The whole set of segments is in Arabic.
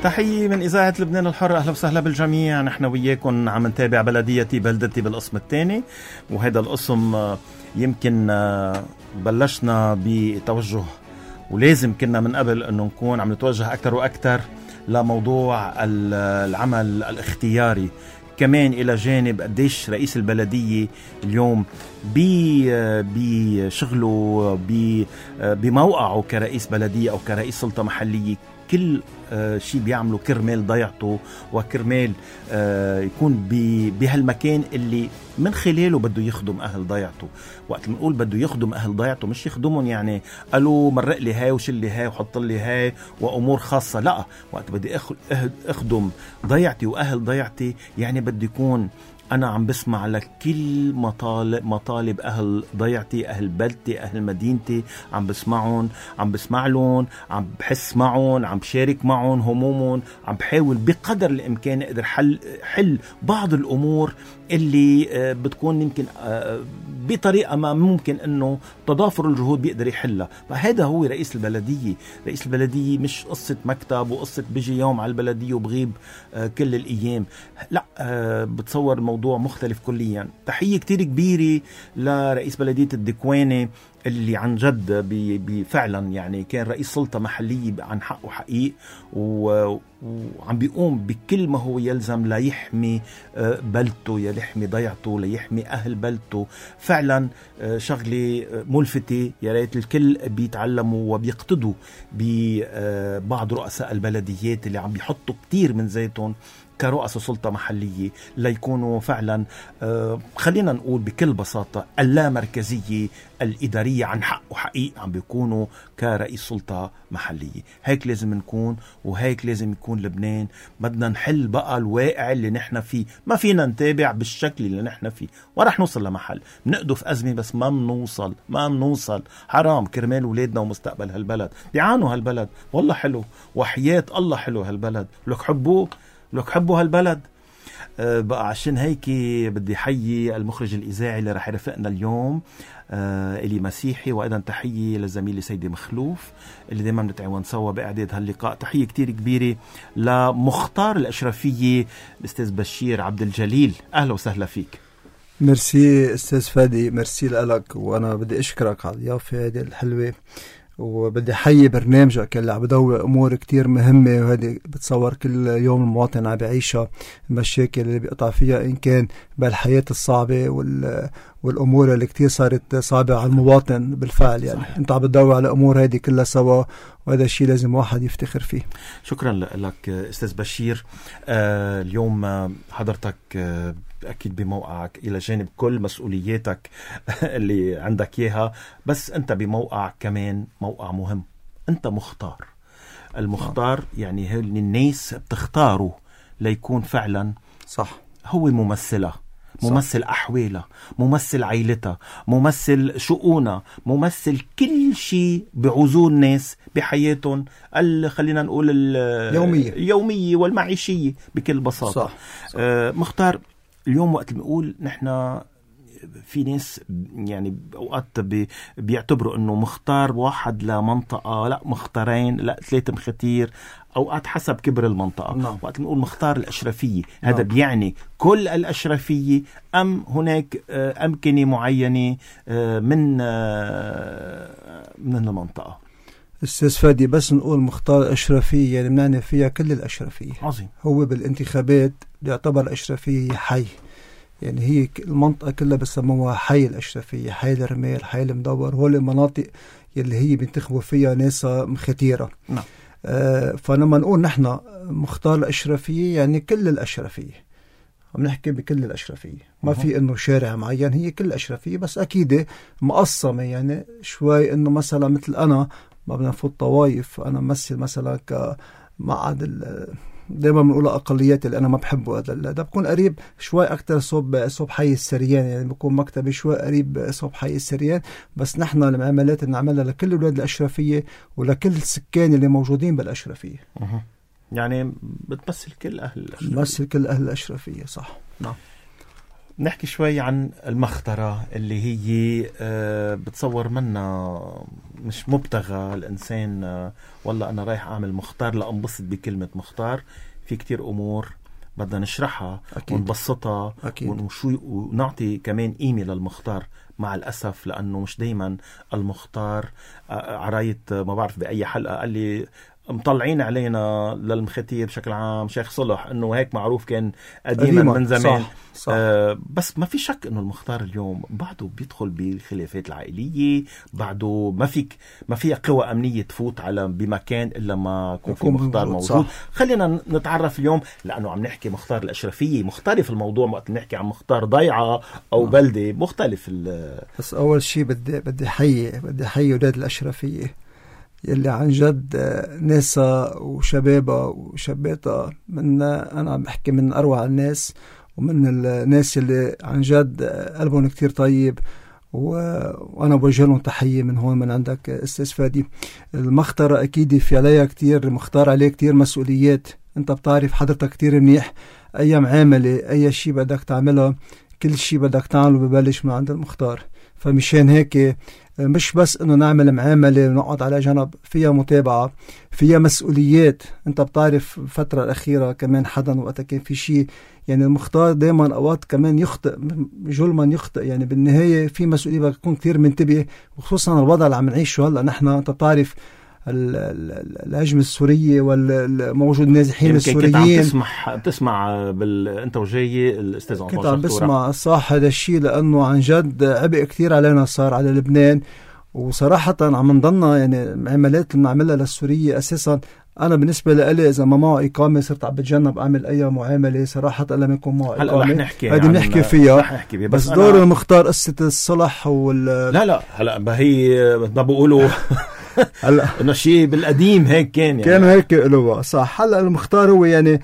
تحية من إذاعة لبنان الحر، أهلا وسهلا بالجميع. نحن وياكم عم نتابع بلديتي بلدتي بالقسم الثاني، وهذا القسم يمكن بلشنا بتوجه ولازم كنا من قبل أنه نكون عم نتوجه أكثر وأكثر لموضوع العمل الاختياري، كمان إلى جانب قديش رئيس البلدية اليوم بشغله بموقعه كرئيس بلدية أو كرئيس سلطة محلية كل شيء بيعمله كرمال ضيعته وكرمال يكون بهالمكان اللي من خلاله بده يخدم أهل ضيعته. وقت نقول بده يخدم أهل ضيعته مش يخدمهم يعني قالوا مرق لي هاي وشل لي هاي وحط لي هاي وأمور خاصة، لا، وقت بدي أخدم ضيعتي وأهل ضيعتي يعني بدي يكون أنا عم بسمع لكل مطالب أهل ضيعتي، أهل بلدتي، أهل مدينتي، عم بسمعهم، عم بسمع لهم، عم بحس معهم، عم بشارك معهم همومهم، عم بحاول بقدر الإمكان أقدر حل بعض الأمور اللي بتكون يمكن بطريقة ما ممكن أنه تضافر الجهود بيقدر يحلها. فهذا هو رئيس البلدية. رئيس البلدية مش قصة مكتب وقصة بيجي يوم على البلدية وبغيب كل الأيام، لا، بتصور موضوع مختلف كليا. تحية كتير كبيرة لرئيس بلدية الدكواني اللي عن جد فعلا يعني كان رئيس سلطة محلية عن حق وحقيق، وعم بيقوم بكل ما هو يلزم ليحمي بلدته، يحمي ضيعته، ليحمي أهل بلدته. فعلا شغلة ملفتة، يا ريت الكل بيتعلموا وبيقتدوا ببعض رؤساء البلديات اللي عم بيحطوا كتير من زيتهم كرؤساء سلطة محلية ليكونوا فعلا خلينا نقول بكل بساطة اللامركزية الإدارية عن حق وحقيق عم بيكونوا كرئيس سلطة محلية. هيك لازم نكون، وهيك لازم يكون لبنان. بدنا نحل بقى الواقع اللي نحن فيه، ما فينا نتابع بالشكل اللي نحن فيه ورح نوصل لمحل نقدف أزمة بس ما منوصل. حرام كرمال ولادنا ومستقبل هالبلد. بيعانوا هالبلد، والله حلو وحياة الله حلو هالبلد، لك حبوا هالبلد. بقى عشان هيك بدي حيي المخرج الإذاعي اللي رح يرافقنا اليوم إلي مسيحي، وأيضا تحية لزميلي سيدي مخلوف اللي دايما بنتعاون سوا بإعداد هاللقاء. تحية كتير كبيرة لمختار الأشرفية الأستاذ بشير عبد الجليل، أهلا وسهلا فيك. ميرسي أستاذ فادي، ميرسي لك، وأنا بدي أشكرك على الضيافة هذه الحلوة، وبدي حيي برنامجك اللي عم بدور أمور كتير مهمة، وهذه بتصور كل يوم المواطن عم بيعيشها، المشاكل اللي بيقطع فيها إن كان بالحياة الصعبة والأمور اللي كتير صارت صعبة على المواطن بالفعل. يعني صحيح. أنت عم بتدور على أمور هذه كلها سوا، وهذا الشيء لازم واحد يفتخر فيه. شكرا لك أستاذ بشير. اليوم حضرتك أكيد بموقعك إلى جانب كل مسؤولياتك اللي عندك إياها، بس أنت بموقع كمان موقع مهم. أنت المختار يعني الناس بتختاره ليكون فعلا صح هو ممثلة، ممثل أحوالها، ممثل عائلتها، ممثل شؤونها، ممثل كل شيء بعزول الناس بحياتهم خلينا نقول اليومية والمعيشية بكل بساطة. صح. مختار، اليوم وقت نقول نحن في ناس يعني أوقات بيعتبروا أنه مختار واحد لمنطقة، لا مختارين، لا 3 مختير، أوقات حسب كبر المنطقة. نعم. وقت نقول مختار الأشرفية، هذا بيعني كل الأشرفية أم هناك أمكنة معينة من المنطقة؟ أستاذ فادي، بس نقول مختار أشرفية يعني بنعني فيها كل الأشرفية. عظيم. هو بالانتخابات بيعتبر الأشرفية حي، يعني هي المنطقة كلها بسموها حي الأشرفية، حي الرمال، حي المدور، هول المناطق يلي هي بينتخبوا فيها ناس مختيرة. نعم. فلما نقول نحن مختار الأشرفية يعني كل الأشرفية، عم نحكي بكل الأشرفية، ما في إنه شارع معين، هي كل الأشرفية، بس أكيد مقسمة يعني شوي. إنه مثلا مثل أنا ما بدنا نفوت طوايف، أنا مثل مثلا كمعهد دائما بنقول أقليات اللي أنا ما بحبه، ده بكون قريب شوي أكتر صوب حي السريان، يعني بكون مكتبي شوي قريب صوب حي السريان. بس نحن المعاملات اللي نعملها لكل أولاد الأشرفية ولكل السكان اللي موجودين بالأشرفية. يعني بتمثل كل أهل الأشرفية. بتمثل كل أهل الأشرفية، صح. نعم. نحكي شوي عن المخترة اللي هي بتصور منا مش مبتغى الإنسان والله أنا رايح أعمل مختار لأنبسط بكلمة مختار. في كتير أمور بدنا نشرحها ونبسطها ونعطي كمان قيمة للمختار. مع الأسف لأنه مش دايما المختار عراية. ما بعرف بأي حلقة قال لي مطلعين علينا للمختير بشكل عام شيخ صلح انه هيك معروف كان قديما من زمان. صح. بس ما في شك انه المختار اليوم بعده بيدخل بالخلافات العائليه، بعده ما في قوى امنيه تفوت على بمكان الا ما يكون في مختار موجود. صح. خلينا نتعرف اليوم لانه عم نحكي مختار الاشرفيه، مختلف الموضوع وقت نحكي عن مختار ضيعه او بلده مختلف. بس اول شيء بدي احيي اولاد الاشرفيه يلي عن جد ناسا وشبابها وشاباتها أنا بحكي من أروع الناس ومن الناس اللي عن جد قلبهم كتير طيب، وأنا بوجه لهم تحية من هون من عندك أستاذ فادي. المختارة أكيد في عليها كتير، مختار عليه كتير مسؤوليات. أنت بتعرف حضرتك كتير منيح أي معاملة أي شيء بدك تعملها كل شيء بدك تعمله ببلش من عند المختار. فمشان هيك مش بس انه نعمل معاملة ونقعد على جنب، فيها متابعة، فيها مسؤوليات. انت بتعرف الفترة الأخيرة كمان حدا وقتها كان في شيء يعني المختار دايما اوقات كمان يخطئ جلما يخطئ، يعني بالنهاية في مسؤولية بدك تكون كثير منتبه، وخصوصا الوضع اللي عم نعيشه هلا. نحن انت بتعرف الهجمة السورية والموجود نازحين السوريين. بتسمع انت وجاي الاستاذ عمر كنت عم بسمع صح هذا الشيء، لانه عن جد عبء كتير علينا صار على لبنان. وصراحة عم نضلنا يعني عمليات اللي بنعملها للسورية اساسا. انا بالنسبة لي اذا ما معه اقامة صرت عم بتجنب اعمل اي معاملة صراحة الا ما يكون معه اقامة. هذه بنحكي فيها بس دور المختار قصة الصلح لا هلا هي ما بقولوا هلا انه شيء بالقديم هيك كان هيك له صح. هلا المختار هو يعني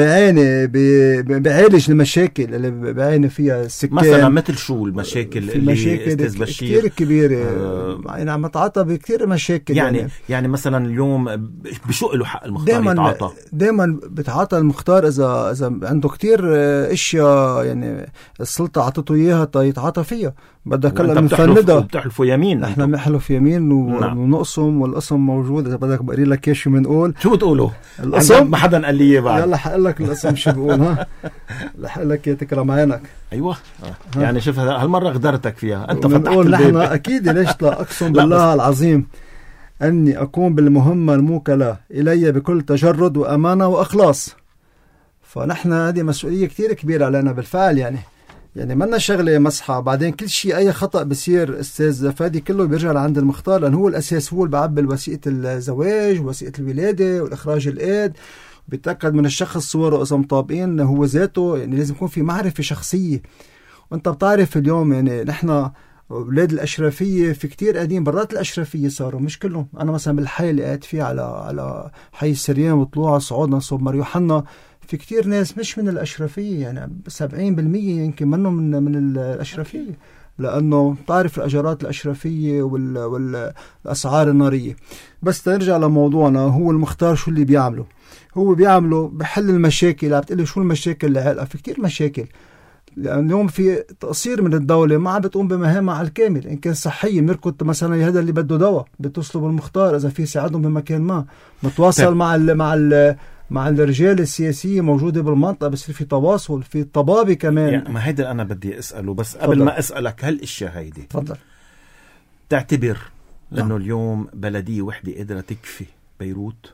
بيعالج المشاكل اللي بيعاني فيها السكان. مثلا مثل شو المشاكل اللي استاذ بشير كثير كبيره يعني عم يتعاطى بكثير مشاكل يعني مثلا اليوم بشو له حق المختار يتعاطى؟ دائما بتعاطى المختار اذا عنده كثير اشياء يعني السلطه عطته اياها يتعاطى فيها. بدك هلا نفندها بتحلفوا يمين. نحن بنحلف يمين ونقسم والقسم موجود. اذا بدك بقري لك ايش بنقول. شو بتقولوا؟ القسم ما حدا قال لي بعد. يلا حقول لك القسم شو بقول. ها لحق لك يا تكرم عينك. ايوه يعني شوف هالمره غدرتك فيها انت فتحت الباب. نحن اكيد ليش لا اقسم بالله العظيم اني اقوم بالمهمه الموكله الي بكل تجرد وامانه واخلاص. فنحن هذه مسؤوليه كتير كبيره علينا بالفعل. يعني منا شغله مسحه. بعدين كل شيء اي خطا بصير استاذ فادي كله بيرجع لعند المختار، لانه هو الاساس، هو اللي بعبي وثيقه الزواج وثيقه الولاده والاخراج الايد، بيتاكد من الشخص صوره اذا مطابقين هو ذاته. يعني لازم يكون في معرفه شخصيه. وانت بتعرف اليوم يعني نحن اولاد الاشرفيه في كتير قاعدين برات الاشرفيه صاروا، مش كلهم. انا مثلا بالحي اللي قاعد فيه على حي السريان وطلوع صعودنا صوب مار يوحنا في كتير ناس مش من الاشرفيه، يعني 70% يمكن منهم من الاشرفيه، لانه تعرف الاجارات الاشرفيه والاسعار الناريه. بس ترجع لموضوعنا، هو المختار شو اللي بيعمله؟ هو بيعمله بحل المشاكل. عم بتقلي شو المشاكل اللي عالقه؟ في كتير مشاكل. لأن اليوم في تقصير من الدولة، ما عم بتقوم بمهامها على الكامل. إن كان صحية بنركض مثلا هذا اللي بده دواء بتصله بالمختار إذا في يساعدهم بمكان ما، متواصل مع الرجال السياسية موجودة بالمنطقة، بصير في تواصل، في طبابة كمان. يعني ما هيدا أنا بدي أسأله، بس قبل ما أسألك هالإشياء هيدي تفضل. تعتبر لأنه اليوم بلدية وحدة قادرة تكفي بيروت؟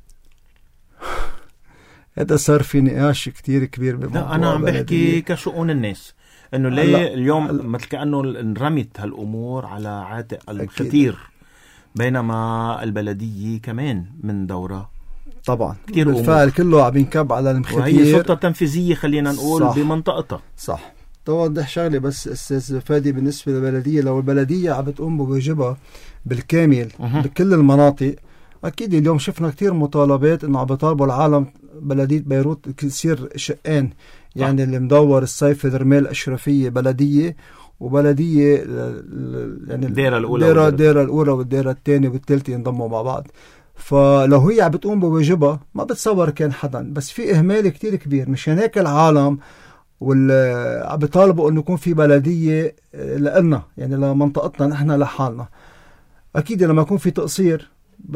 هذا صار في نقاش كتير كبير بموضوع. لا أنا عم بحكي كشؤون الناس، إنه ليه اليوم مثل كأنه انرمت هالأمور على عاتق المختير، بينما البلدية كمان من دورة طبعا بالفعل كله عم ينكب على المختير، وهي سلطة تنفيذية خلينا نقول صح. بمنطقتها صح. توضح شغلي بس أستاذ فادي بالنسبة للبلدية، لو البلدية عم بتقوم بواجبها بالكامل بكل المناطق، أكيد اليوم شفنا كتير مطالبات إنه عم بيطالبوا العالم بلدية بيروت تصير شقين، يعني اللي مدور الصيف درمال أشرفية بلدية، وبلدية يعني الديرة الأولى والديرة الثانية والثالثة ينضموا مع بعض. فلو هي عم بتقوم بواجبها ما بتصور كان حدا، بس في إهمال كتير كبير. مشان هيك العالم عم بيطالبوا إنه يكون في بلدية لنا، يعني لمنطقتنا نحن لحالنا. اكيد لما يكون في تقصير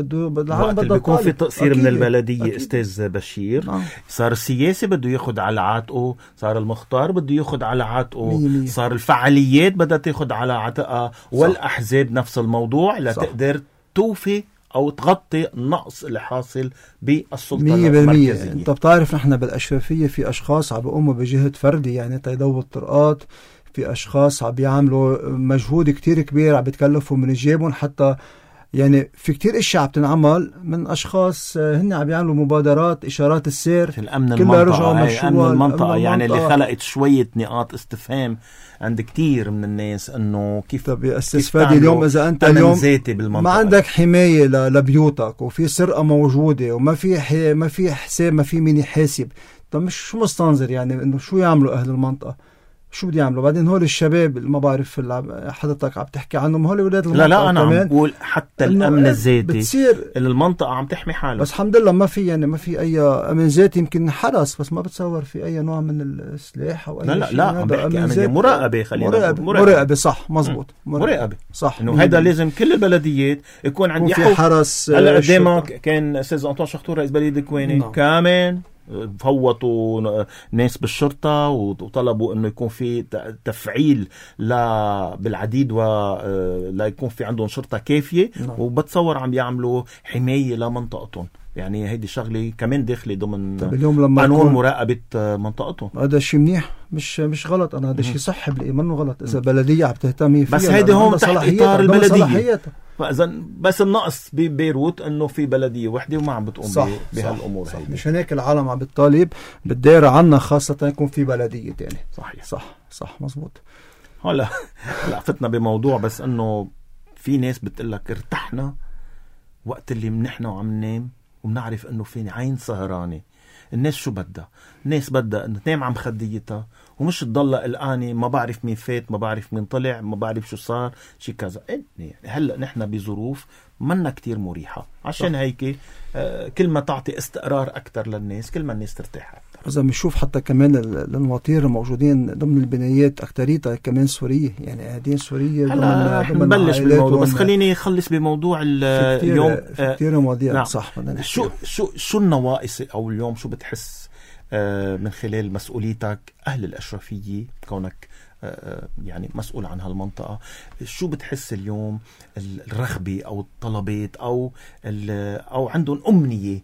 وقت اللي بيكون في تقصير من البلدية أكيد. أستاذ بشير صار السياسي بده ياخد على عاتقه، صار المختار بده ياخد على عاتقه، صار الفعاليات بدها تاخد على عاتقها، والأحزاب نفس الموضوع لتقدر توفي أو تغطي النقص اللي حاصل بالسلطة المركزية. انت بتعرف نحن بالأشرفية في أشخاص عم بيقوموا بجهد فردي يعني تيضوا الطرقات، في أشخاص عم بيعملوا مجهود كتير كبير عم بيتكلفوا من جيبهم، حتى يعني في كتير اشياء عم تنعمل من اشخاص هن عم يعملوا مبادرات اشارات السير في الامن المنطقه. أمن المنطقه يعني اللي خلقت شويه نقاط استفهام عند كتير من الناس انه كيف استفادي اليوم اذا انت اليوم ما عندك حمايه لبيوتك وفي سرقه موجوده وما في ما في حساب، ما في مين يحاسب. طب مش شو مستنظر يعني انه شو يعملوا اهل المنطقه؟ شو بدي يعملوا بعدين هول الشباب اللي ما بعرف حضرتك عم تحكي عنهم، هول اولاد المنطقه. لا انا عم بقول حتى الامن الذاتي اللي المنطقه عم تحمي حالها، بس الحمد لله ما في يعني ما في اي امن ذاتي. يمكن حرس بس ما بتصور في اي نوع من السلاح او اي شيء. لا عم بحكي امن مراقبه. خلينا مراقبه صح مزبوط. مراقبه صح انه هذا لازم كل البلديات يكون عندي حرس. هلا قدامك كان استاذ أنطوان شخطور رئيس بلديه الكويني كمان فوتوا ناس بالشرطة وطلبوا انه يكون في تفعيل بالعديد ولا يكون في عندهم شرطة كافية. وبتصور عم يعملوا حماية لمنطقتهم، يعني هيدي شغلة كمان داخلة ضمن قانون مراقبة منطقتهم. هذا شيء منيح مش غلط. أنا هذا شيء صح منه غلط إذا بلدية عم تهتمي فيها، بس هيدي هم تحت إطار البلدية. بس النقص ببيروت انه في بلديه وحده وما عم بتقوم بهالامور. صح. مش هناك العالم عم بتطالب بالدائره عنا خاصه يكون في بلديه تاني. صحيح. صح مزبوط. هلا فتنا بموضوع بس انه في ناس بتقلك ارتحنا وقت اللي منحنا وعم ننام وبنعرف انه في عين سهرانه. الناس شو بدها؟ الناس بدها انه تنام عم خديتها ومش تضل قلقانه ما بعرف مين فات، ما بعرف مين طلع، ما بعرف شو صار، شي كذا. هلا نحن بظروف منا كتير مريحه، عشان هيك كل ما تعطي استقرار اكثر للناس كل ما الناس ترتاح اكثر. اذا بنشوف حتى كمان المواطير الموجودين ضمن البنايات اكثريتها كمان سوريه، يعني قاعدين سوريه. هلا نبلش بالموضوع بس خليني اخلص بموضوع اليوم. كثير مواضيع. نعم. صح. شو النواقص او اليوم شو بتحس من خلال مسؤوليتك أهل الأشرفية كونك يعني مسؤول عن هالمنطقة، شو بتحس اليوم الرغبة أو الطلبات أو عندهم أمنية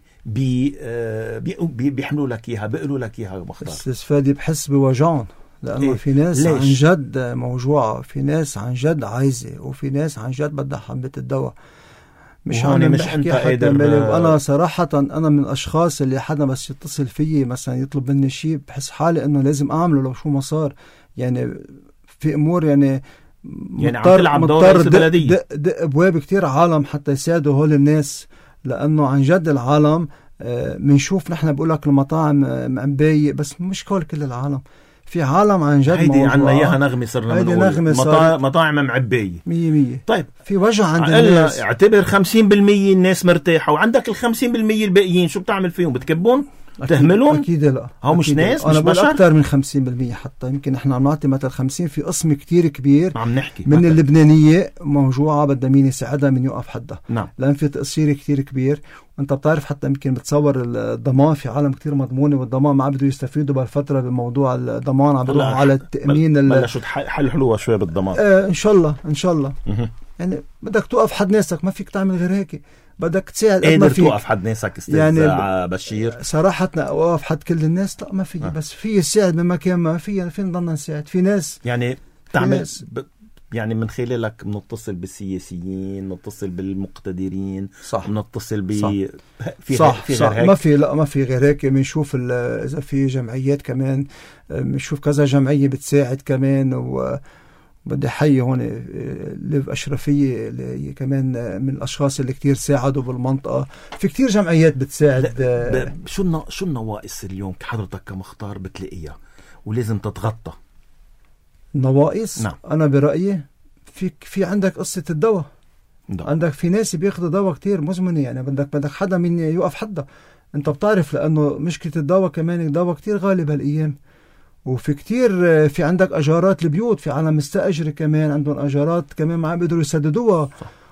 بيحملوا لك إياها بيقولوا لك إياها مختار؟ استفادي بحس بوجعهم لأنه في ناس عن جد موجوعة، في ناس عن جد عايزة، وفي ناس عن جد بدها حبة الدواء. مش أنت قادر. أنا صراحة أنا من الأشخاص اللي حدا بس يتصل فيي مثلا يطلب مني شيء بحس حالي إنه لازم أعمله لو شو ما صار. يعني في أمور يعني عم تلعب دور رئيس البلدية. دق أبواب كتير عالم حتى يساعدوا هول الناس، لأنه عن جد العالم منشوف نحن بقولك المطاعم مبايق بس مش كل العالم. في عالم عن جد هيدي عنا إياها نغمة صرنا بنقول مطاعم معبية 100%. طيب في وجع عند الناس. اعتبر 50% الناس مرتاحة وعندك 50% الباقيين شو بتعمل فيهم؟ بتكبون؟ تهملون؟ أكيد لا. هو مش ناس أنا مش بشر. أكثر من 50% حتى يمكن إحنا عم نعطي مثل 50 في قسم كتير كبير عم نحكي من اللبنانية موجوعة بدها مين يساعدها من يوقف حدها. نعم. لأن في تقصير كتير كبير. وانت بتعرف حتى يمكن بتصور الضمان في عالم كتير مضمونة والضمان ما عم بدو يستفيدوا بالفترة بموضوع الضمان عم بيروحوا على التأمين. بلشوا حل حلوة شوي بالضمان. إن شاء الله. يعني بدك توقف حد ناسك، ما فيك تعمل غير هيك. بدك تساعد قادر توقف حد ناسك استاذ يعني بشير؟ صراحة اوقف حد كل الناس لا ما في. بس في يساعد بمكان ما في نضلنا نساعد. في ناس يعني تعمل يعني من خلالك بنتصل بالسياسيين، نتصل بالمقتدرين، صح، نتصل صح غير هيك. ما في غير هيك. بنشوف اذا في جمعيات كمان، بنشوف كذا جمعية بتساعد كمان. بدي حي هون ليف أشرفية اللي كمان من الأشخاص اللي كتير ساعدوا بالمنطقة. في كتير جمعيات بتساعد. شو النواقص اليوم حضرتك كمختار بتلاقيها ولازم تتغطى؟ نواقص؟ نعم. أنا برأيي في عندك قصة الدواء. عندك في ناس بياخدوا دواء كتير مزمنة، يعني بدك حدا من يوقف حدا. أنت بتعرف لأنه مشكلة الدواء كمان الدواء كتير غالي بهالأيام. وفي كتير في عندك أجارات البيوت، في عالم مستأجر كمان عندهم أجارات كمان ما عم بيقدروا يسددوها.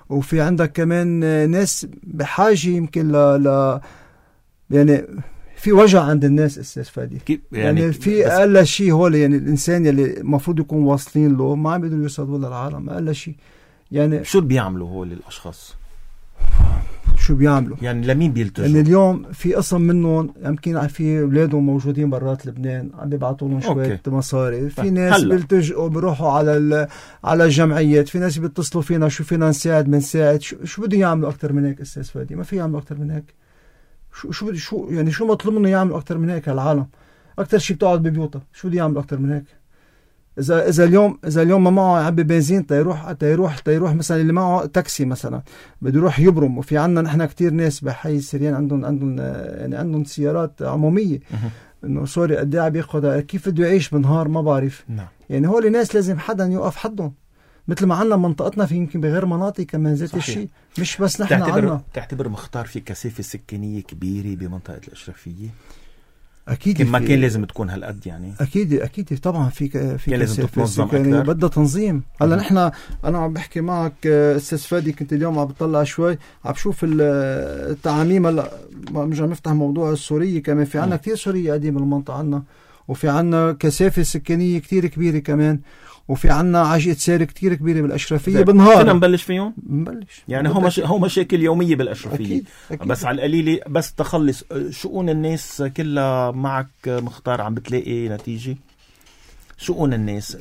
وفي عندك كمان ناس بحاجة يمكن يعني في وجع عند الناس أستاذ فادي. يعني في أقل شيء هول، يعني الإنسان اللي المفروض يكون واصلين له ما عم بيقدروا يوصلوا للعالم أقل شيء. يعني شو بيعملوا هول الأشخاص؟ شو بيعملوا؟ يعني لمين بيلتجوا؟ يعني اليوم في قسم منهم يمكن في أولادهم موجودين برات لبنان عم بيبعتوا لهم شوية مصاري. في ناس بيلتجوا بيروحوا على الجمعيات، في ناس بيتصلوا فينا شو فينا نساعد بنساعد. شو بده يعملوا أكتر من هيك أستاذ فادي؟ ما في يعملوا أكتر من هيك. شو يعني شو مطلوب منه يعمل أكتر من هيك؟ العالم أكتر شيء بتقعد ببيوتها، شو بده يعمل أكتر من هيك؟ إذا اليوم ما معه يعبي بنزين تيروح مثلا اللي معه تاكسي مثلا بده يروح يبرم. وفي عنا نحن كتير ناس بحي السريان عندهم سيارات عمومية، إنه سوري قد إيه بياخذ، كيف بده يعيش بالنهار ما بعرف. يعني هول الناس لازم حدا يوقف حدهم، مثل ما عنا منطقتنا في يمكن بغير مناطق كمان ذات الشيء، مش بس نحن عنا. تعتبر مختار في كثافة سكانية كبيرة بمنطقة الأشرفية؟ أكيد ما كان لازم تكون هالقد يعني. أكيد طبعا في لازم تتنظم أكثر، بدها تنظيم. هلا نحن أنا عم بحكي معك أستاذ فادي، كنت اليوم عم بطلع شوي عم بشوف التعاميم. هلا مش عم نفتح موضوع السورية، كمان في عنا كتير سورية قديم بالمنطقة عنا، وفي عنا كثافة سكانية كتير كبيرة كمان، وفي عنا عجقة سير كتير كبيرة بالأشرفية بالنهار. فينا نبلش فيهم؟ نبلش يعني هو مشاكل يومية بالأشرفية. أكيد. بس على القليلة بس تخلص شؤون الناس كلها معك مختار عم بتلاقي نتيجة. شؤون الناس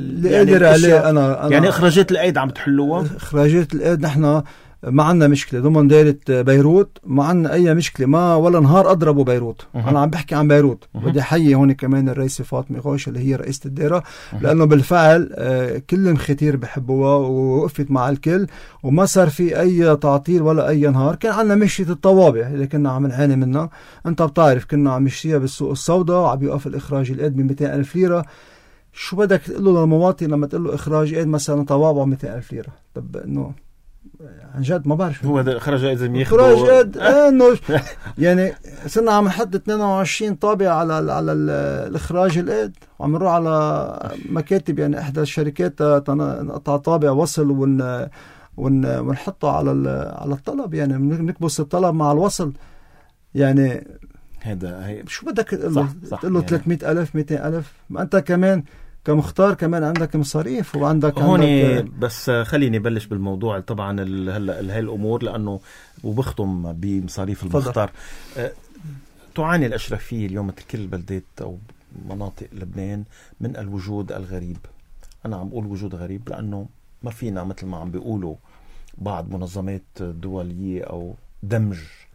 يعني إخراجات الأيد عم بتحلوها؟ إخراجات الأيد نحن ما عنا مشكلة ضمن دائرة بيروت، ما عنا أي مشكلة، ما ولا نهار أضربوا بيروت. أنا عم بحكي عن بيروت. بدي حيي هون كمان الرئيسة فاطمة غوش اللي هي رئيسة الدائرة، لأنه بالفعل كل المختير بحبوها ووقفت مع الكل، وما صار في أي تعطيل ولا أي نهار. كان عنا مشية الطوابع اللي كنا عم نعاني منها، أنت بتعرف كنا عم نشتريها بالسوق السوداء وعم يوقف الإخراج القد ب 200,000 ليرة. شو بدك تقول له للمواطن لما تقول له إخراج قد مثلا طوابع 200,000 ليرة؟ طب إنه عن جد ما بعرف هو هذا إخراج لازم ياخذوا إخراج إنه يعني صرنا عم نحط 22 طابع على الإخراج القد، وعم نروح على مكاتب يعني إحدى الشركات نقطع طابع وصل ونحطه على الطلب، يعني نكبس الطلب مع الوصل. يعني هذا شو بدك تقول له 300,000 200,000؟ ما أنت كمان كمختار كمان عندك مصاريف وعندك هون. بس خليني بلش بالموضوع طبعا هاي الأمور، لأنه وبختم بمصاريف المختار. تعاني الأشرفية اليوم مثل كل البلدات أو مناطق لبنان من الوجود الغريب. أنا عم بقول وجود غريب لأنه ما فينا مثل ما عم بيقولوا بعض منظمات دولية أو دمج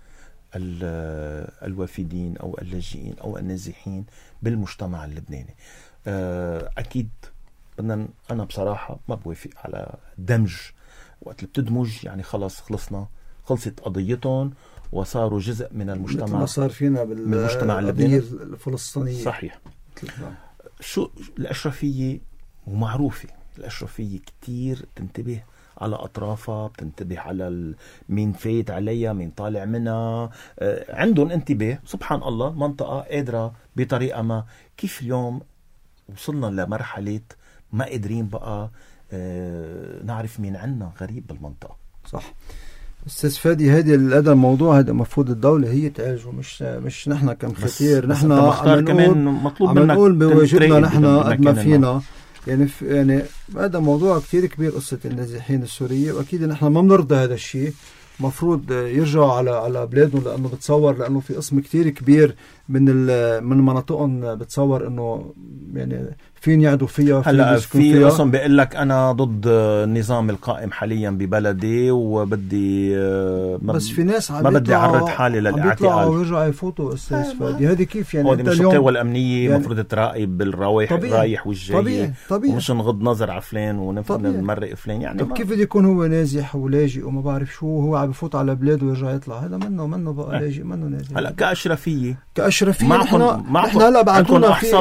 الوافدين أو اللاجئين أو النازحين بالمجتمع اللبناني. أكيد أنا بصراحة ما بوافق على دمج. وقت اللي بتدمج يعني خلصت قضيتهم وصاروا جزء من المجتمع، ما صار فينا بالمجتمع اللبناني الفلسطيني. صحيح. شو الأشرفية؟ ومعروفة الأشرفية كتير تنتبه على أطرافها، بتنتبه على مين فايت عليها مين طالع منها. عندهم انتباه سبحان الله. منطقة قادرة بطريقة ما. كيف اليوم وصلنا لمرحلة ما قادرين بقى نعرف مين عنا غريب بالمنطقة؟ صح أستاذ فادي، هذا الموضوع هذا مفروض الدولة هي تعالجه، مش نحن كمختير. نحن مختار كمان مطلوب منك نقول بواجبنا نحن قد ما فينا. يعني هذا موضوع كتير كبير، قصة النازحين السورية، وأكيد نحن ما بنرضى هذا الشيء. مفروض يرجعوا على بلادهم، لأنه بتصور لأنه في قسم كتير كبير من مناطقهم بتصور إنه يعني فين يعدوا فيها. هلا في قسم بيقول لك أنا ضد النظام القائم حاليا ببلدي وبدي بس في ناس ما بدي أعرض حالي للاعتقال ويرجعوا يفوتوا. أستاذ فادي هذه كيف يعني؟ هذه مش القوى الأمنية المفروض تراقب الرايح والجاي، طبيعي. ومش نغض نظر على فلان ونمرق فلان. يعني طب كيف بده يكون هو نازح ولاجئ وما بعرف شو، هو عم بفوت على بلاده ويرجع يطلع؟ هذا منه بقى لاجئ، منه نازح. هلا كأشرفية نحن هلا بعتونا أحصى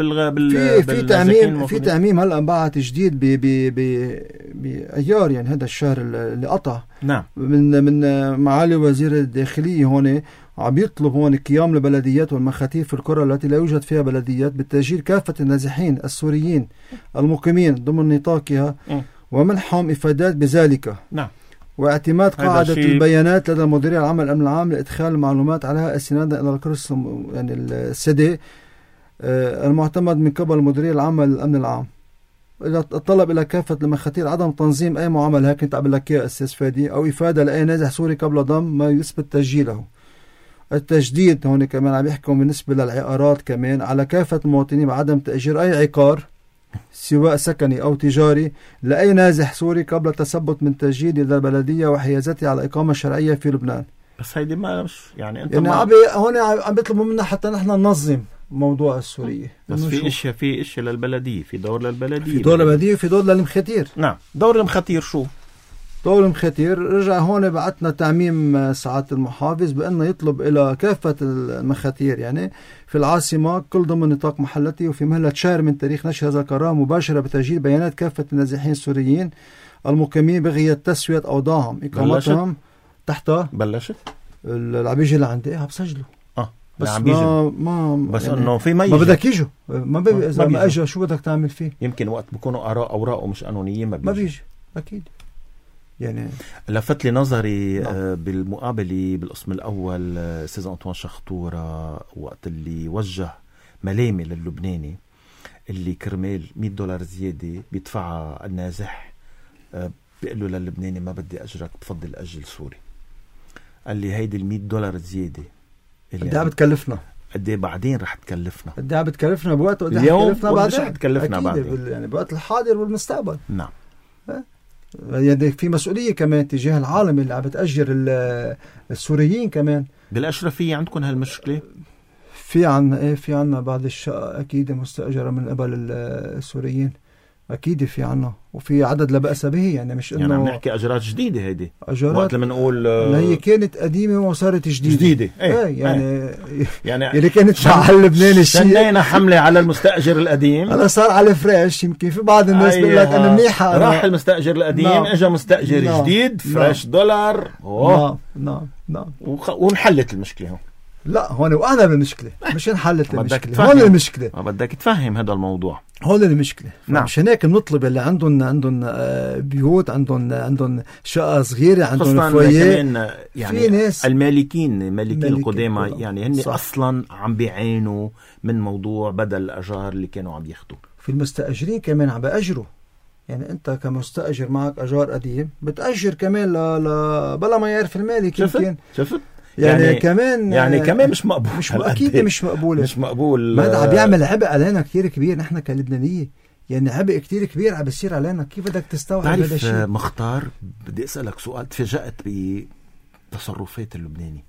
في تعميم هلا انبعث جديد بأيار، يعني هذا الشهر اللي قطع. نعم. من معالي وزير الداخلية هون عم يطلب هون قيام البلديات والمخاتيف في القرى التي لا يوجد فيها بلديات بتسجيل كافة النازحين السوريين المقيمين ضمن نطاقها ومنحهم إفادات بذلك. نعم. واعتماد هذا قاعدة شيء- البيانات لدى المديرية العامة للأمن العام لإدخال المعلومات عليها استنادا إلى الكرس يعني السدي المعتمد من قبل المديرية العامة للأمن العام. إذا الطلب إلى كافة المخاتير عدم تنظيم أي معاملة، هيك كنت أقول لك يا أستاذ فادي، أو إفادة لأي نازح سوري قبل ضم ما يثبت تسجيله. التجديد هون كمان عم يحكوا بالنسبة للعقارات كمان على كافة المواطنين بعدم تأجير أي عقار سواء سكني أو تجاري لأي نازح سوري قبل تثبت من تسجيل إلى البلدية وحيازته على إقامة شرعية في لبنان. بس هيدي ما مش يعني انت يعني ما هون عم بيطلبوا منا حتى نحن ننظم موضوع السورية. بس في اشياء للبلديه، في دور للبلديه، في دور للبلدية وفي دور للمخاتير. نعم دور المخاتير شو؟ دور المخاتير رجع هون بعتنا تعميم سعادة المحافظ بأنه يطلب إلى كافة المخاتير يعني في العاصمة كل ضمن نطاق محلتي وفي مهلة شهر من تاريخ نشر هذا القرار مباشرة بتسجيل بيانات كافة النازحين السوريين المقيمين بغية تسوية أوضاعهم إقامتهم تحت بلشت العبيجة اللي عندي عم بسجلوا. بس ما بس يعني انه في ما بدك يجوا اذا ما اجى شو بدك تعمل فيه؟ يمكن وقت بكونوا اوراق ومش قانونيين ما بيجي اكيد. يعني لفت لي نظري بالمقابله بالقسم الاول استاذ انطوان شخطوره وقت اللي وجه ملامه للبناني اللي كرمال $100 زياده بيدفعها النازح، بيقول له للبناني ما بدي اجرك بفضل اجل سوري. قال لي هيدي $100 زياده قد ايه بتكلفنا؟ قد ايه بعدين رح تكلفنا؟ قد ايه بتكلفنا بوقت وقد ايه تكلفنا بعدين؟ رح تكلفنا بعدين يعني بوقت الحاضر والمستقبل. نعم. يعني في مسؤولية كمان تجاه العالم اللي عم بتأجر السوريين كمان. بالأشرفية عندكم هالمشكلة؟ في عنا بعض الشقق أكيد مستأجرة من قبل السوريين، أكيد في عنا وفي عدد لا بأس به. يعني مش إنه يعني عم نحكي أجرات جديدة. هيدي أجرات وقت لما نقول هي كانت قديمة وصارت جديدة. يعني كانت فعل لبناني شيء شنينا حملة على المستأجر القديم. أنا صار على فريش. يمكن في بعض الناس بيقول لك أنا منيحة راح المستأجر القديم اجا مستأجر جديد فريش $. نعم ونحلت المشكلة هون. لا هون وقعنا بالمشكلة، مش انحلت المشكلة. هون المشكلة ما بدك تفهم هذا الموضوع. هون المشكلة. نعم. مشان هيك بنطلب اللي عندهم بيوت، عندهم شقة صغيرة، عندهم فويه. يعني في ناس مالكين القدامى يعني هن أصلا عم بيعانوا من موضوع بدل الأجار اللي كانوا عم ياخدوا. في المستأجرين كمان عم بأجروا. يعني أنت كمستأجر معك أجار قديم بتأجر كمان بلا ما يعرف المالك. يمكن شفت يعني كمان مش مقبول. أكيد مش مقبول. هذا عم بيعمل عبء علينا كتير كبير نحن كلبنانية. يعني عبء كتير كبير عم بيصير علينا. كيف بدك تستوعب هذا الشيء؟ مختار بدي أسألك سؤال. تفاجأت بتصرفات اللبناني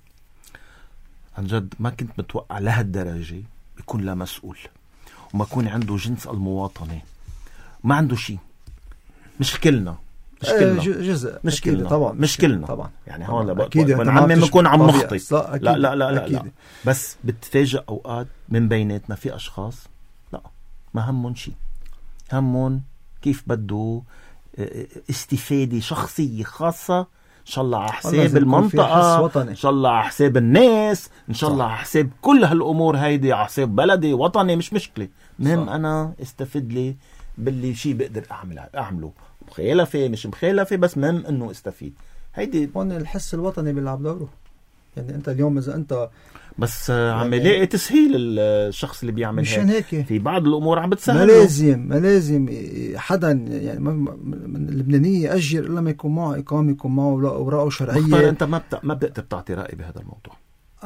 عن جد. ما كنت متوقع لهالدرجة يكون لا مسؤول وما يكون عنده جنس المواطنة، ما عنده شيء. مش كلنا جزء مش كلنا طبعا مش كلنا طبعا. يعني هون بنعمم بنكون عم نخطي. لا بس بتفاجئ اوقات من بيناتنا في اشخاص لا ما همهم شيء، همهم كيف بده استفادة شخصية خاصة، ان شاء الله على حساب المنطقة، ان شاء الله على حساب الناس، ان شاء الله على حساب كل هالامور هيدي، على حساب بلدي وطني. مش مشكلة، مهم انا استفيد لي باللي شيء بقدر اعمله، مخالفة مش مخالفة، بس مهم انه استفيد. هيدي هون الحس الوطني بيلعب دوره. يعني انت اليوم اذا انت بس عم يلاقي تسهيل الشخص اللي بيعمل مشان هيك في بعض الامور عم بتسهل. ما لازم حدا يعني من اللبنانية يأجر الا ما يكون معه اقامة، يكون معه اوراقه شرعية. مختار انت ما بتقدر تعطي رأي بهذا الموضوع.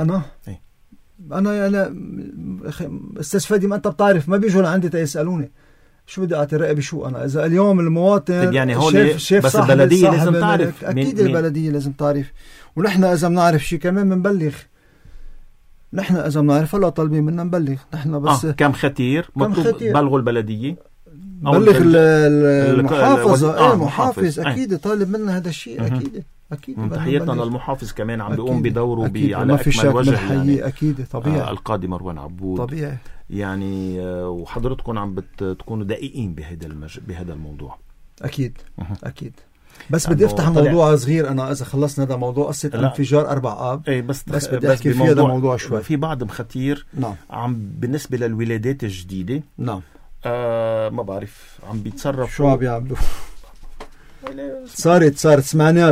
انا استاذ فادي ما انت بتعرف ما بيجوا لعندي تيسألوني شو بدي اعطي رأي بشو. انا اذا اليوم المواطن يعني هون بس البلدية لازم تعرف. اكيد البلدية لازم تعرف، ونحن اذا بنعرف شيء كمان بنبلغ. نحن اذا بنعرف هلا طالبين منا نبلغ نحن. بس كم خطير مطلوب بلغوا البلدية، بلغ المحافظة. المحافظ اكيد طالب منا هذا الشيء. اكيد تحياتنا للمحافظ كمان عم بيقوم بدوره على اكمل وجه. يعني اكيد طبيعي. القاضي مروان عبود طبيعي يعني. وحضرتكم عم بتكونوا دقيقين بهذا الموضوع. اكيد بس بدي افتح موضوع صغير. انا اذا خلصنا هذا موضوع قصة انفجار 4 آب. بس بدي احكي فيه هذا موضوع شوي. في بعض مخاتير عم بالنسبة للولادات الجديدة ما بعرف عم بيتصرفوا. شو عم بيعملوا؟ صارت سمعناها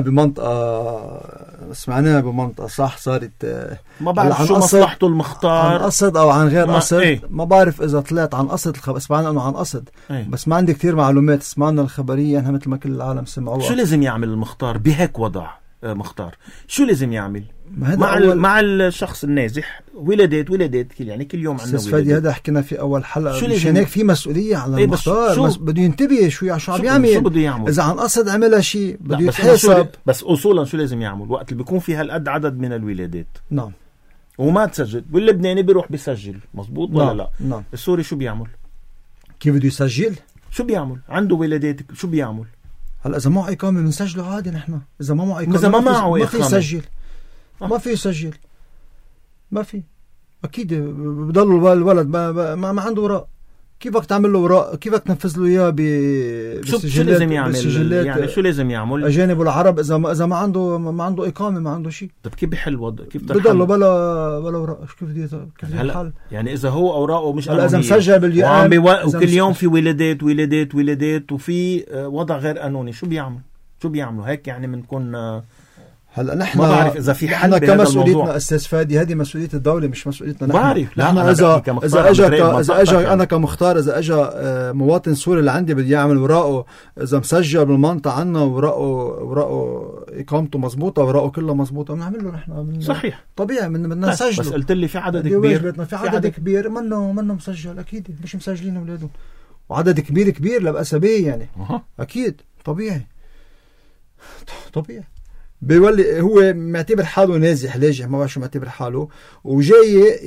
بمنطقة صح. صارت ما بعرف شو مصلحته المختار، عن قصد أو عن غير قصد. ايه؟ ما بعرف إذا طلعت عن قصد سمعنا أنه عن قصد، ايه؟ بس ما عندي كتير معلومات. سمعنا الخبرية أنها مثل ما كل العالم سمعوها. شو لازم يعمل المختار بهيك وضع؟ مختار شو لازم يعمل مع مع الشخص النازح؟ ولادات يعني كل يوم عندنا ولادات. هذا حكينا في أول حلقة. شو مشان هيك في مسؤولية على المختار. بده ينتبه شو عم يعمل. شو بده يعمل؟ إذا عن قصد عملها شيء بده يتحاسب. بس أصولا شو لازم يعمل وقت اللي بيكون في هالقد عدد من الولادات؟ نعم. وما تسجل. واللبناني بيروح بيسجل مزبوط ولا لا؟ نعم. السوري شو بيعمل؟ كيف بده يسجل؟ شو بيعمل؟ عنده ولادات شو بيعمل؟ هلا إذا معه إقامة بنسجله عادي نحن. إذا ما معه إقامة إذا ما معه ما في يسجل. ما في يسجل. ما في. أكيد بضل الولد ما عنده وراء. كيفك تعمل له وراء؟ كيفك تنفذ له إياه شو لازم يعمل؟ يعني شو لازم يعمل؟ أجانب والعرب إذا ما عنده إقامة ما عنده شيء. طب كيف بحل وضع؟ كيف بضله بلا وراء؟ كيف الحل؟ يعني إذا هو أوراقه مش قانونية، إذا مسجل باليوم وكل يوم في ولادات وفي وضع غير قانوني، شو بيعملوا هيك؟ يعني بنكون هلا نحن ما بعرف اذا في حل بهذا كمسؤوليتنا استاذ فادي. هذه مسؤوليه الدوله مش مسؤوليتنا نحن. بعرف. نحن اذا اجى انا كمختار، اذا اجى مواطن سوري اللي عندي بدي يعمل وراءه، اذا مسجل بالمنطقه عنا وراءه اقامته مزبوطه، وراءه كلها مزبوطه، بنعمل له نحن صحيح طبيعي بدنا نسجله. بس قلت لي في عدد كبير، في عدد كبير منه مسجل. اكيد مش مسجلين اولاده، وعدد كبير لا باس به يعني. اكيد طبيعي بيولي هو معتبر حاله نازح لاجح، ما بعرف شو معتبر حاله، وجاي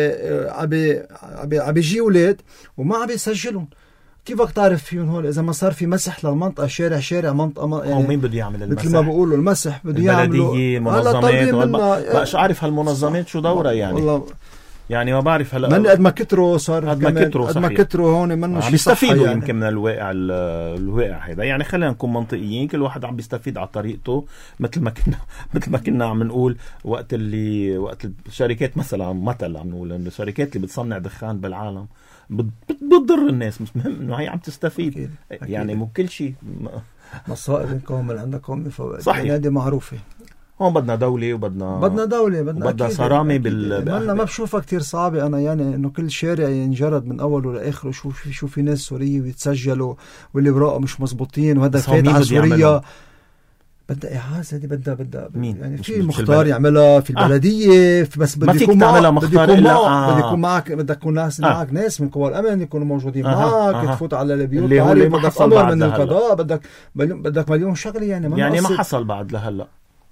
عم بيجي اولاد وما عم بيسجلهم. كيفك تعرف فيهم هول اذا ما صار في مسح للمنطقه، شارع منطقه يعني؟ مين بده يعمل المسح؟ مثل ما بيقولوا المسح بده يعملوا البلديه، منظمات. بقاش عارف هالمنظمات شو دورها يعني. والله يعني ما بعرف هلا من قد ما كتروا صار قد ما كتروا هون منه شيء بيستفيدوا يعني. يمكن من الواقع هذا يعني. خلينا نكون منطقيين، كل واحد عم بيستفيد على طريقته، مثل ما كنا عم نقول وقت الشركات مثلا عم نقول ان الشركات اللي بتصنع دخان بالعالم بتضر الناس، مش مهم انه هي عم تستفيد. أكيد. يعني مو كل شيء مصائب قوم اللي عندك قوم فوائد. صحيح. هذه معروفه. هون بدنا دولة وبدنا صرامة ما بشوفها كتير صعبة أنا يعني إنه كل شارع ينجرد من أوله لآخره. شو في ناس سورية ويتسجلوا واللي براءه مش مزبوطين، وهذا فايت على سوريا. بدها إعازة. هذه بدها مين يعني في مختار يعملها في البلدية. بس بده يكون مختار بده يكون معك، بدك يكون معك ناس من قوى الأمن يكونوا موجودين معك. تفوت على البيوت اللي بدك أمر من القضاء، بدك مليون شغلة يعني ما حصل بعد لهلا.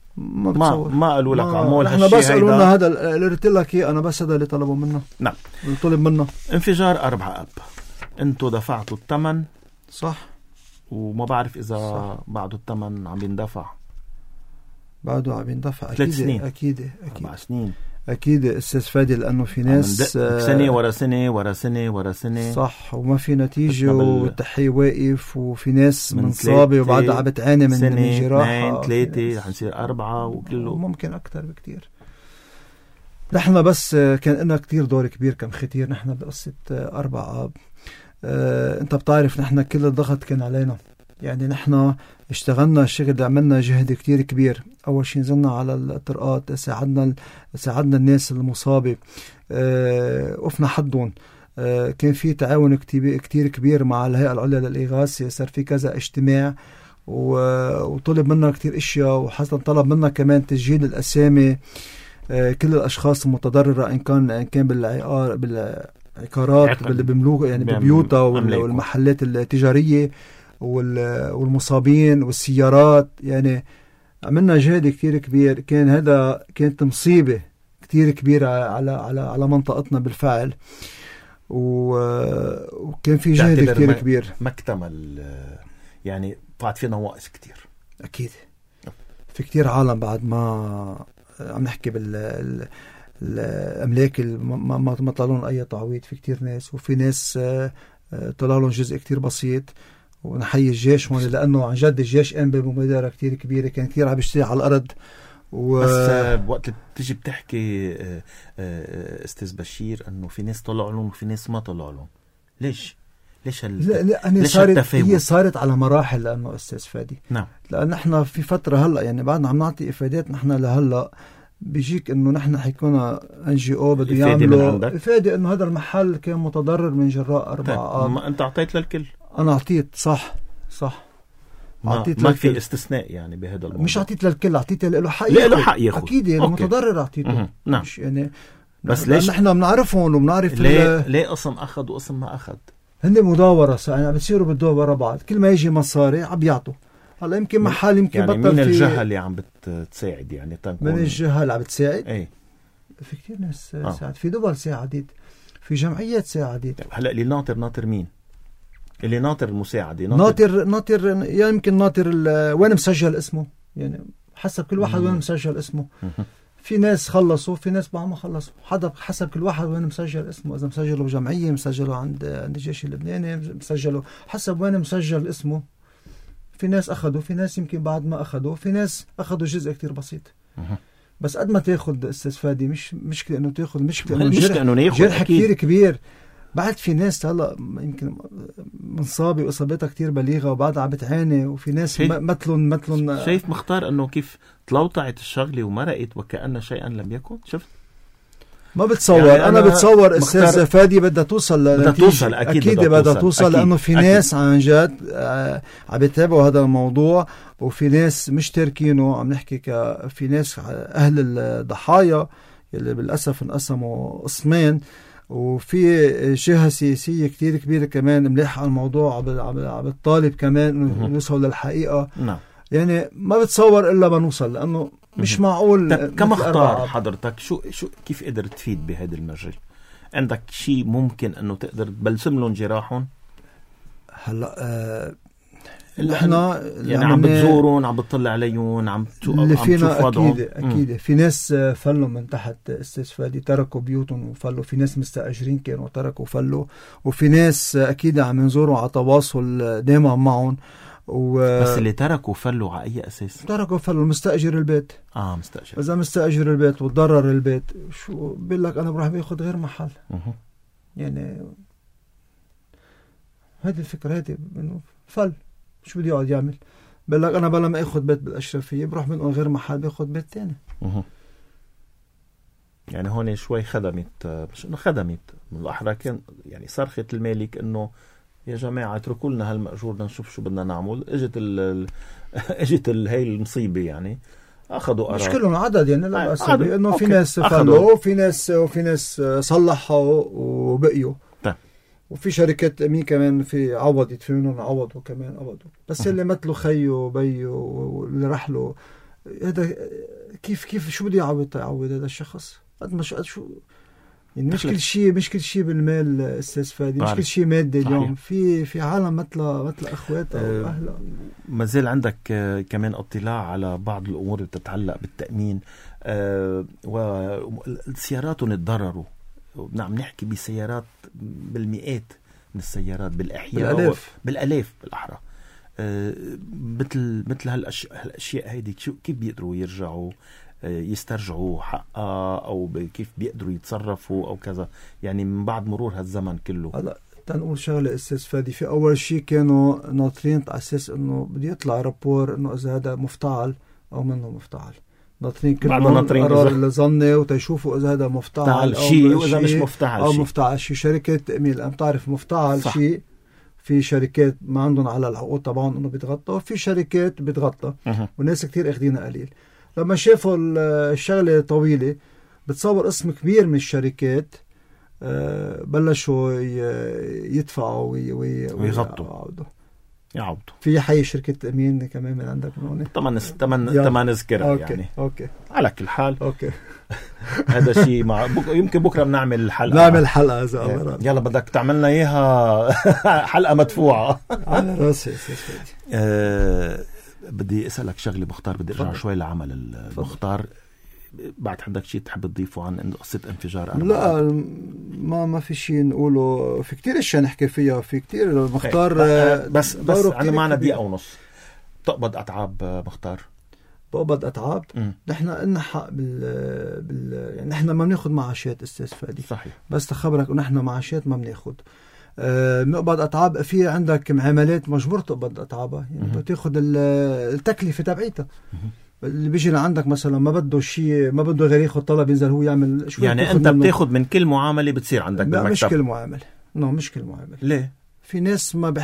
ما قالوا لك عمول هالشيء. احنا بس قالوا لنا هذا اللي قلت لك ايه. انا بس هذا اللي طلبوا منا. نعم، اللي طلب منا انفجار 4 آب. انتوا دفعتوا الثمن صح، وما بعرف اذا بعده الثمن عم يندفع. بعده عم يندفع. 3 سنين اكيد 4 سنين اكيد استاذ فادي، لانه في ناس سنه ورا سنه صح، وما في نتيجه، والتحقيق واقف، وفي ناس منصابه وبعدها عم بتعاني من جراحه. 2 3 حنصير 4 وكله ممكن اكثر بكتير. نحن بس كان لنا كتير دور كبير كمختير نحن بقصه 4 آب. انت بتعرف نحن كل الضغط كان علينا يعني. نحن اشتغلنا شغل، عملنا جهد كتير كبير. أول شيء نزلنا على الطرقات، ساعدنا الناس المصابة، وقفنا حدهم. كان في تعاون كتير كبير مع الهيئة العليا للإغاثة. صار في كذا اجتماع وطلب منا كتير اشياء، وحسنا طلب منا كمان تسجيل الأسامي كل الأشخاص المتضررة، إن كان بالعقارات اللي بيملوها يعني ببيوتها والمحلات التجارية والمصابين والسيارات. يعني عملنا جهد كتير كبير. كانت مصيبة كتير كبيرة على منطقتنا بالفعل، وكان في جهد كتير كبير. ما اكتمل يعني، بعد في نواقص كتير. أكيد في كتير عالم بعد ما عم نحكي الأملاك ما طلعون أي تعويض. في كتير ناس، وفي ناس طلع لهم جزء كتير بسيط. ونحيي الجيش هون، لأنه عن جد الجيش قام بمبادرة كتير كبيرة. كان كتير عم يشتغل على الأرض. بس وقت تيجي بتحكي استاذ بشير انه في ناس طلعوا لهم وفي ناس ما طلعوا لهم، ليش ليش هي صارت على مراحل، لأنه أستاذ فادي نعم، لأن نحن في فترة هلأ يعني بعدنا عم نعطي إفادات. نحن لهلأ بيجيك إنه نحن حيكون NGO بده يعملوا إفادة إنه هذا المحل كان متضرر من جراء 4 ما أنت أعطيت للكل. أنا أعطيت صح ما في استثناء يعني بهذا الموضوع. مش أعطيت للكل، أعطيت له حق ياخذ أكيد يعني المتضرر أعطيته. نعم. مش يعني بس ليش نحن بنعرفهم وبنعرف ليه قسم أخذ وقسم ما أخذ؟ هن مداورة يعني بتصيروا بالدور بعض، كل ما يجي مصاري عم بيعطوا. هلا يمكن محل يمكن يعني بطل من الجهة اللي عم بتساعد يعني من الجهة اللي عم بتساعد. اي في كتير ناس ساعد، في دول ساعدت، في جمعيات ساعدت. هلا اللي ناطر مين؟ اللي ناطر المساعدة ناطر يمكن ناطر وين مسجل اسمه، يعني حسب كل واحد وين مسجل اسمه. في ناس خلصوا، في ناس ما خلصوا، حسب كل واحد وين مسجل اسمه. إذا مسجلوا بجمعية، مسجلوا عند الجيش اللبناني، مسجلوا حسب وين مسجل اسمه. في ناس أخذوا، في ناس يمكن بعد ما أخذوا، في ناس أخذوا جزء كتير بسيط. بس قد ما تاخد أستاذ فادي مش مشكلة إنه تاخد، مشكلة إنه جرح كتير كبير. بعد في ناس هلا يمكن منصابة وإصابتها كتير بليغة وبعد عم بتعاني، وفي ناس مثلهم شايف مختار إنه كيف تلوطعت الشغلة ومرقت وكأن شيئا لم يكن. شفت؟ ما بتصور يعني أنا بتصور أستاذ فادي بدها توصل لنتيجة. أكيد بدها توصل لأنه في ناس عن جد عم بيتابعوا هذا الموضوع، وفي ناس مش تاركينه. عم نحكي في ناس أهل الضحايا اللي بالأسف انقسموا قسمين، وفي جهة سياسية كتير كبيرة كمان ملاحقة الموضوع، عم بتطالب كمان إنه نوصل للحقيقة. نعم. يعني ما بتصور إلا ما نوصل، لأنه مش معقول. كما اختار حضرتك شو كيف قدرت تفيد بهذا المجال؟ عندك شيء ممكن انه تقدر تبلسم لهم جراحهم؟ هلا احنا يعني عم بتزورون، عم بتطلع عليهم، عم تشوف وضعهم. اكيد في ناس فلوا من تحت أستاذ فادي، تركوا بيوتهم وفلوا. في ناس مستأجرين كانوا تركوا وفلوا، وفي ناس اكيد عم نزوروا على تواصل دائما معهم. بس اللي تركوا فلوا على أي أساس؟ تركوا فلوا مستأجر البيت. مستأجر. إذا مستأجر البيت وتضرر البيت، شو بيقول لك؟ أنا بروح بياخد غير محل. يعني هذه الفكرة، هذه إنه فل شو بدي يقعد يعمل؟ بيقول لك أنا بلا ما أخذ بيت بالأشرفية بروح من غير محل بياخد بيت تاني. يعني هون شوي خدمت، مش إنه خدمت من الأحرى، كان يعني صرخة المالك إنه يا جماعة اتركوا لنا هالمأجور بدنا نشوف شو بدنا نعمل. اجت هاي المصيبة يعني، اخذوا قرار. مش كلهم عدد يعني، لا بأس انه في ناس فلوا وفي ناس صلحوا وبقيوا. وفي شركات امين كمان في عوضت، في منهم عوضوا كمان قبضوا. بس اللي مثله خيو بيو واللي راح له هذا كيف شو بده يعوض هذا الشخص؟ قد ما شو يعني مش كل شيء بالمال أستاذ فادي، مش كل شيء مادي. اليوم في عالم مثل اخواتها واهلها. ما زال عندك كمان اطلاع على بعض الامور اللي بتتعلق بالتامين والسيارات تضرروا. نعم، نحكي بسيارات بالمئات من السيارات، بالاحياء بالالاف بالاحرى. مثل هالاشياء هيدي كيف بيقدروا يرجعوا يسترجعوا حقها، أو كيف بيقدروا يتصرفوا أو كذا، يعني من بعد مرور هالزمن كله. هلا تنقول شغلة أستاذ فادي، في أول شيء كانوا ناطرين على أساس إنه بدي يطلع رابور إنه إذا هذا مفتعل أو منه مفتعل. ناطرين كلهم قرار الظني وتشوفوا إذا هذا مفتعل أو شيء، وإذا مش مفتعل أو مفتعل شيء. شركة تأمين أم تعرف مفتعل شيء، في شركات ما عندهم على العقود طبعا إنه بيتغطى، وفي شركات بتغطى والناس كتير أخدينها قليل. لما شافوا الشغلة طويلة، بتصور اسم كبير من الشركات بلشوا يدفعوا ويغطوا يعوضوا. في حي شركة تأمين كمان من عندك من هون طبعا نذكرها يعني. أوكي. على كل حال أوكي. هذا شيء يمكن بكرة بنعمل حلقة. نعمل حلقة إذا الله. يلا بدك تعملنا إياها حلقة مدفوعة. على راسي. بدي أسألك شغلة مختار، بدي أرجع شوي لعمل المختار. بعد عندك شيء تحب تضيفه عن قصة انفجار؟ لا ما في شيء نقوله، في كتير اشياء نحكي فيها، في كتير مختار. بس أنا معنا دقيقة ونص. تقبض أتعاب مختار؟ بقبض أتعاب. نحن إلنا حق يعني نحن ما بناخد معاشات أستاذ فادي. صحيح. بس تخبرك إنه نحن معاشات ما بناخد. بنقبض أتعاب. في عندك معاملات مجبور تقبض أتعابها، يعني بتاخد التكلفة تبعيتها. اللي بيجي لعندك مثلا ما بده شيء، ما بده غير ياخد طلب ينزل هو يعمل شو. يعني أنت بتاخد من كل معاملة بتصير عندك بالمكتب؟ مش كل معاملة، مش كل معاملة. ليه؟ في ناس ما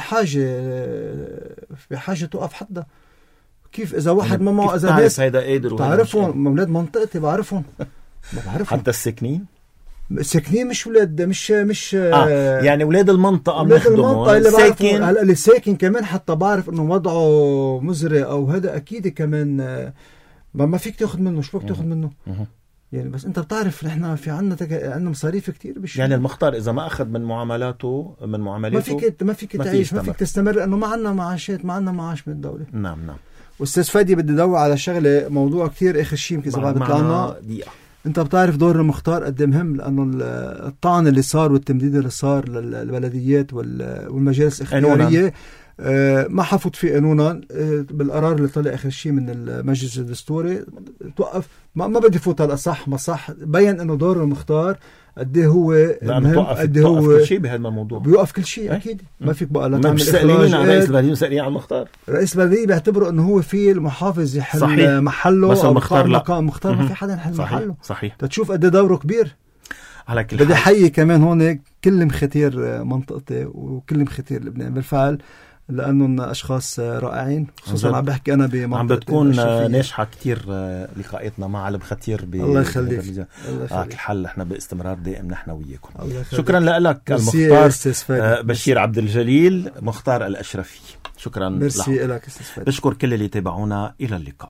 بحاجة توقف حدا. كيف إذا واحد ما معه، إذا ناس هيدا قادر تعرفهم، أولاد منطقتي بعرفهم. ما بعرفهم حتى الساكنين مش ولاد، مش يعني ولاد المنطقة المنطقة اللي ساكن. هلا اللي ساكن كمان حتى بعرف انه وضعه مزري او هذا اكيد كمان ما فيك تاخذ منه. شو بدك تاخذ منه؟ يعني بس انت بتعرف نحن في عندنا مصاريف كتير يعني المختار اذا ما اخذ من معاملاته ما فيك تعيش، ما فيك تستمر، لانه ما عندنا معاشات، ما عندنا معاش من الدولة. نعم. واستاذ فادي بدي ادور على شغله، موضوع كتير اخر شيء يمكن اذا بعد طلعنا. انت بتعرف دور المختار قد مهم، لانه الطعن اللي صار والتمديد اللي صار للبلديات والمجالس الاختياريه ما حفظ في قانونا بالقرار اللي طلع اخر شيء من المجلس الدستوري توقف. ما بدي فوت هلا صح ما صح، بين انه دور المختار قد هو مهم، قد هو كل شيء بهذا الموضوع، بيوقف كل شيء اكيد. ما فيك بقى لا تعمل اخراج على رئيس البلديه، سألين على المختار. رئيس البلديه بيعتبروا انه هو في المحافظ يحل محله، بس او المختار مقام مختار ما في حدا يحل محله. صحيح. تشوف قد دوره كبير. على كل بدي حيي كمان هون كل مختير منطقتي وكل مختير لبنان بالفعل، لأنهم أشخاص رائعين، خصوصا عم بحكي أنا بمنطقة عم بتكون ناجحة كتير لقاءاتنا مع علم ختير. الله يخليك. الحل احنا باستمرار دائم نحن وياكم. شكرا لك المختار بشير عبد الجليل، مختار الأشرفي. شكرا لك. بشكر كل اللي تابعونا. إلى اللقاء.